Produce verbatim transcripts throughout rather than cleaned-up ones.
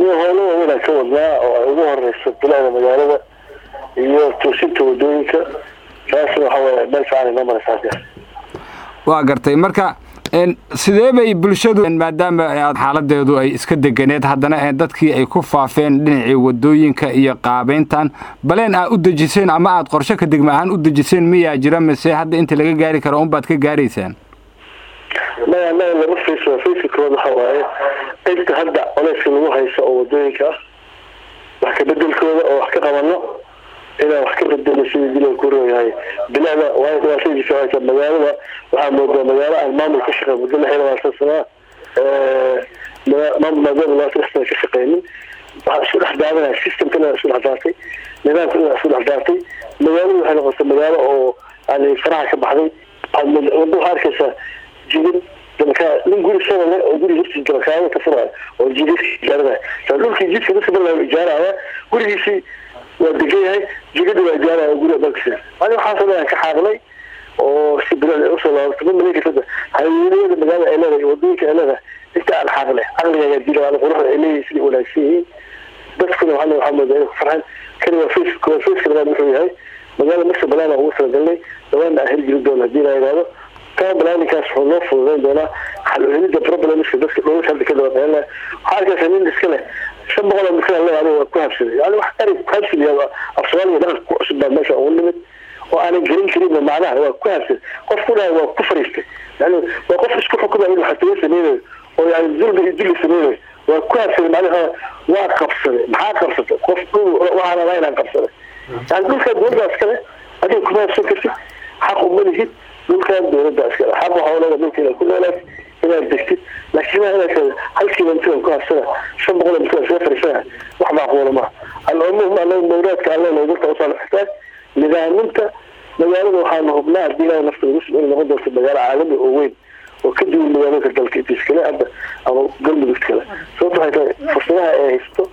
هو ولا كوضنا أو ظهر البلاد مجالنا يتوسيت ودوينك كاسر هو بس على نمر ساعتين. وقرتي مركا إن سيدي بلشدو إن مادام حالدهدو ay iska deganeed haddana ee dadkii ay ku faafeen dhinacii wadooyinka iyo qaabeyntan baleen aad u dajiseen ama aad qorshe ka degmaan u dajiseen miyaa jira mise hadda inta laga gaari karo un baad ka gaaraysan ma ma la fiiso fiiso kooda xawaaye inta hadda culays lagu hayso oo wadooyinka wax ka bedelkooda oo wax ka qabano إلى وحكي الدنيا شيء بلا كوريا هاي بلا وايد واشيء شوية مجالنا وعمود مجالنا المام الكشخ بدل حين واسسنا ما ما زال الله تحسن كشخين شو راح دعنا السيستم كنا شو راح دعتي نظام كنا شو راح دعتي مجالنا إحنا قصة مجالنا أو يعني فرح كبحري الموضوع هالكسة جيل لما كان نقول السنة لا نقول جبت الدركاوي كفرع وجيل جرنا فلو في جيل في نص بالإجارة قولي شيء ودقيقة جيد الإجارة يقول بكسر أنا حاصل أنا كحاغلي أو سبلا الأصل أو تقول مني كذا هايوني المجال إلى يوديك إلى أنت على حاغلي حاغلي يجيله على غروح إليه يسلي ولا شيء بس كنا وحنا محمد عليه فرحان كان وفيس وفيس كذا مثل هاي مجال مش بلانا وصل قال لي لو أنا أهل جلد ولا دينا هذا كان بلاني كاس حنوف وزين دولا حلو هني ده بروبلم مش بس مش هذا كده ولا حاجة ثانية مشكلة شو بقول المشكلة الله عليه كويس يعني واحد تعرف كويس اللي أفصال وده شباب ماشي أقول وأنا جرين كريم معناه هو كويس قفنا هو كفريست يعني وقف إيش كفر كده إنه حتى يسمينه ويعني الزول بيدل سمينه وكويس معناها واقف محاكم صدق قف وأنا لا ينقف صدق يعني كل كده بيرجع كده أدي كمان سكتي حقه مني جد كل كده بيرجع كده حقه حوالي ممكن كل ناس إلى الدكتور لكن أنا كذا هل كذا مثلاً كذا سنة شو بقول مثلاً سفر سنة واحد معقول ما العموم أنا المولاد كان لنا يقول توصل الحساب لذا أنت مجال وحنا هبنا دينا نفس الوش إنه نقدر في المجال العالمي وين وكده المجال كده الكتيسكلا هذا أو قلب الكتيسكلا صوت هاي فصلها إيه استو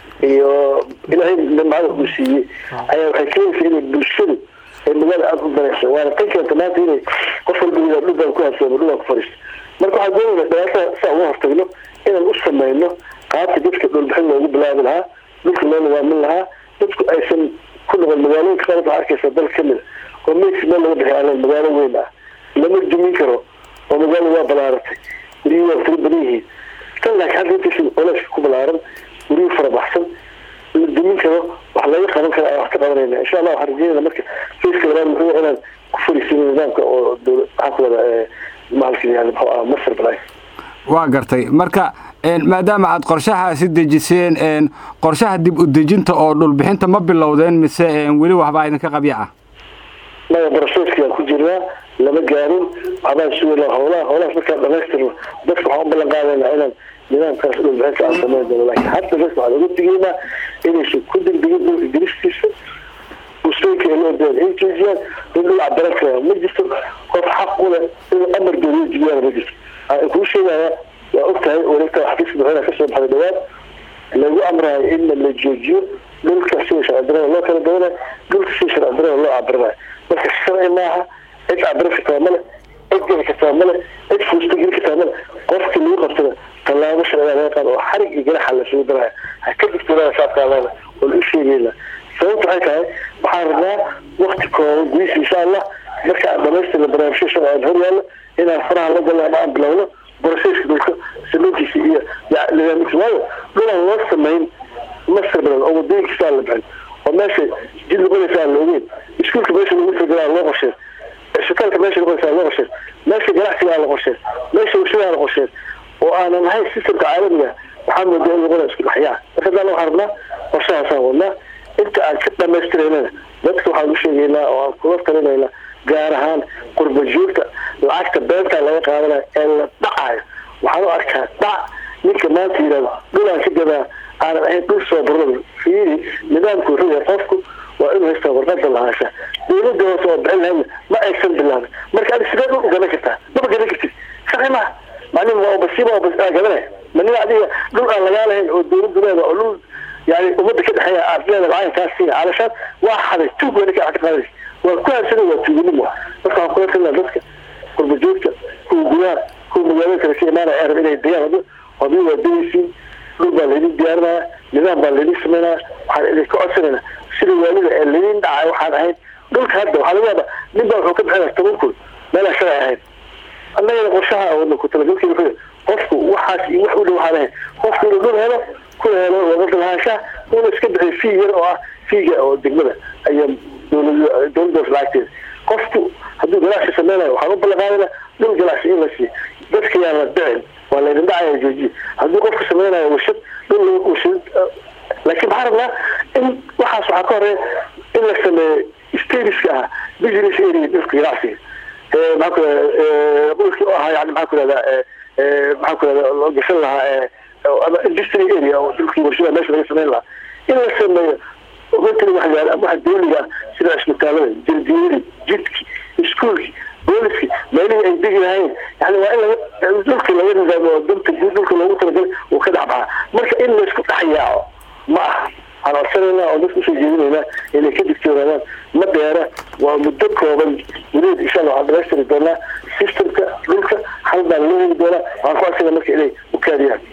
إيه إلى هاي لما عرف بشيء أيه حكيم في بالشل المجال أفضل شيء وأنا كنت تمام فيني قفل بالله لوجا كويس لوجا فرش marka waxa doonayna dhalata soo hortagno inaan u sameeyno qaabka dadka dhulbixin loogu bilaabi lahaa dadka loo nidaamin lahaa dadku aysan ku noqon magaalooyinka qaar ka arkaysa dal kamid oo mix meel laga bixiyay magaalo weyn ah lama dumin karo oo magaalo waa balaaratay wariyo waa tiribanihi tan laakiin hadda intii olash ku balaaran wariyo farabaxsan la dumin karo wax laga qaban karo wax ka qabanayna insha Allah waxaan rajaynayaa marka fiiska labaad muxuu inaan ku fariisino nidaamka oo dowladda maalkii yani masar balay waa gartay marka een maadaama aad qorshaha si dejiseen een qorshaha dib u dejinta oo dhul bixinta ma bilowdeen mise een wali waxba idin ka qabiica ma barashooska ku jira lama gaarin aba suula hawlaha hawlaha marka dhamaystirno dadku waxaan balan qaadanaa inaan nidaamkaas dhul bixinta aan sameeyno laakiin hadda bas waxa lagu tigeena inay si ku degdegin dhul diristiisa وسويك إنه بين إنتاجيات إنه العبارات مجلس قف حقه إنه أمر دولي جبيان مجلس كل شيء وقتها ولكن حديث بهنا كسر بحدوات لو أمرها إن اللي يجيو دول كسيش عبرنا الله كان دوله دول كسيش عبرنا الله عبرنا بس الشرع معها إيش عبرنا في كاملة إيش كاملة إيش فلسطين كاملة قف اللي يقف طلع مش أنا قالوا حرق يجرح على شو درا هكذا ترى شاف كلامه والإشي ليله sababta waxay tahay waxaan rabnaa waqti kooban gudihiisa insha Allah marka dhamaystirno barnaamijyada aan horyaalo inaan faraha la galno ama aan bilowno boroseeska dhulka sameyntiisa iyo nidaamkiisa waayo dhulaan loo sameyn masar badan oo wadooyinkiisa la bixin oo meesha jid lagolaysa la ogeyn iskuulka meesha lagu tagaa loo qorsheeyo isbitaalka meesha lagu tagaa loo qorsheeyo meesha ganacsiga la qorsheeyo meesha warshadaha la qorsheeyo oo aanan ahayn sistemka caalamiga waxaan moodaa in lagu isku dhaxyaa marka waxaan rabnaa qorshahaas aan wadnaa inta aan ka dhamaystirayna dadku waxaan u sheegaynaa oo aan kula talinaynaa gaar ahaan qurba joogta lacagta beenta laga qaadanayo ee la dhacayo waxaan u arkaa dhac ninka maanta yidhahdo dhulaan ka gadaa aanan ahayn dhul soo barnada fiiri nidaamku wuxuu yahay qofku waa inuu haystaa warqada lahaasha dowladda hoose oo bixin lahayn ma aysan bilaabin marka aad sidee dhul u gadan kartaa maba gadan kartid saxi maaha macnihi waa basiiba oo bas gadanaya maniga adiga dhul aan lagaa lahayn oo dowladdu leeda oo dhul يعني ومدة كده حياة عارفين العين كاسين علشان واحد توجه لك اعتقادي وكل سنة وتجنبه بس عم قلت لنا ذلك كل بجوجك كل جوار كل مجالات الشيء ما أنا أعرف إلى الديار هذا وبيو الدنيسين كل baa laydin diyaarinaya nidaam baa laydin sameynaya waxaan idinka codsanayna sida waalida ee laydin dhacay waxaan ahayn dhulka hadda waxaa laga yaaba nin baa wuxuu ka bixinaya toban kun meelaa shalay ahayd annagana qorshaha wadna ku talagalkii wuxuu qofku waxaas iyo wax u dhow waxaan ahayn qofku inuu dhul helo ku helo wada lahaanshaha inuu iska bixiyo fii yar oo ah fiiga oo degmada ayaa dowlada dowladdaas lacagteeda qofku hadduu ganacsi sameynayo waxaan u ballanqaadayna dhul ganacsi in la siiyo dadka yaan la dhicin waa laydin dhacaya joojiye haddii qofku sameynayo warshad dhul warshad laakiin maxaa rabnaa in waxaas waxaa ka horeeya in la sameeyo stariska ah business area dhulka ganacsiga maxaa ku rahda dhulkii oo ahaa yani maxaa ku rahdaa maxaa ku rahda loo gashan lahaa ama industry area oo dhulkii warshada meesha laga sameyn lahaa in la sameeyo ogatari waxa yaala waxa dawliga ah sida isbitaalada jirdiyada jidki iskuulki booliski meelihii ay degi lahayn yani waa in dhulka laga nidaamo danta guud dhulka loogu talagalay uu ka dhacbaa marka in laysku dhexyaaco ma aha aan codsanayna oo dadka usoo jeedinaynaa inay ka digtoonaadaan ma dheera waa muddo kooban gudaheed insha allah waxaan dhamaystiri doonaa systemka dhulka hal baan loo heli doonaa waxaan ku codsana marka inay u kaadiyaan